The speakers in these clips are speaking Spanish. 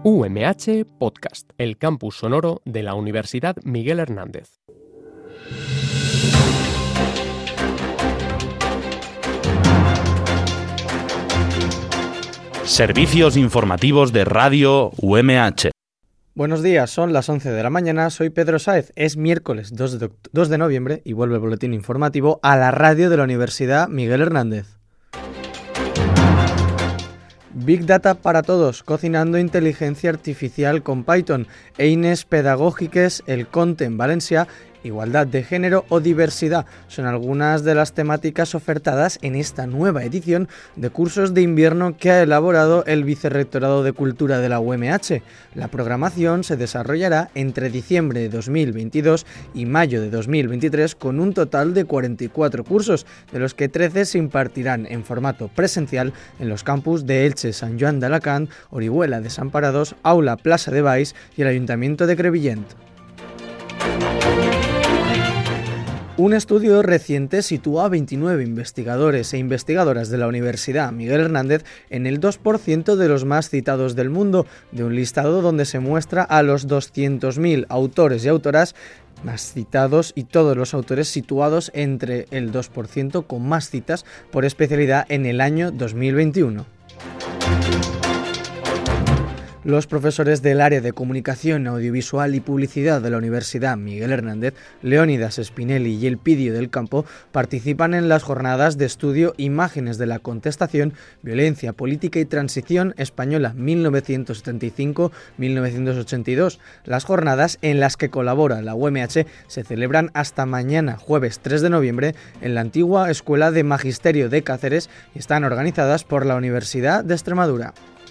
UMH Podcast, el campus sonoro de la Universidad Miguel Hernández. Servicios informativos de Radio UMH. Buenos días, son las 11 de la mañana, soy Pedro Sáez, es miércoles 2 de noviembre y vuelve el boletín informativo a la radio de la Universidad Miguel Hernández. Big Data para todos, cocinando inteligencia artificial con Python, eines pedagógiques, el conte en Valencia, igualdad de género o diversidad son algunas de las temáticas ofertadas en esta nueva edición de cursos de invierno que ha elaborado el Vicerrectorado de Cultura de la UMH. La programación se desarrollará entre diciembre de 2022 y mayo de 2023 con un total de 44 cursos, de los que 13 se impartirán en formato presencial en los campus de Elche, Sant Joan d'Alacant, Orihuela, Desamparados, Aula Plaza de Baix y el Ayuntamiento de Crevillent. Un estudio reciente sitúa a 29 investigadores e investigadoras de la Universidad Miguel Hernández en el 2% de los más citados del mundo, de un listado donde se muestra a los 200.000 autores y autoras más citados y todos los autores situados entre el 2% con más citas por especialidad en el año 2021. Los profesores del área de Comunicación Audiovisual y Publicidad de la Universidad Miguel Hernández, Leónidas Spinelli y Elpidio del Campo, participan en las jornadas de estudio Imágenes de la Contestación, Violencia, Política y Transición Española 1975-1982. Las jornadas en las que colabora la UMH se celebran hasta mañana, jueves 3 de noviembre, en la antigua Escuela de Magisterio de Cáceres y están organizadas por la Universidad de Extremadura.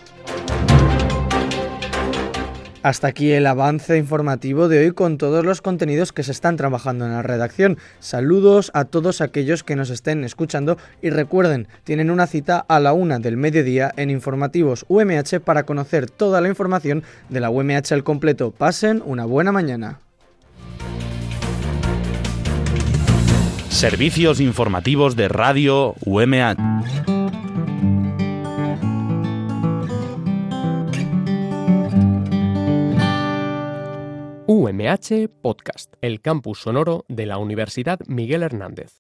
Hasta aquí el avance informativo de hoy con todos los contenidos que se están trabajando en la redacción. Saludos a todos aquellos que nos estén escuchando y recuerden, tienen una cita a la 1 del mediodía en Informativos UMH para conocer toda la información de la UMH al completo. Pasen una buena mañana. Servicios informativos de Radio UMH. UMH Podcast, el campus sonoro de la Universidad Miguel Hernández.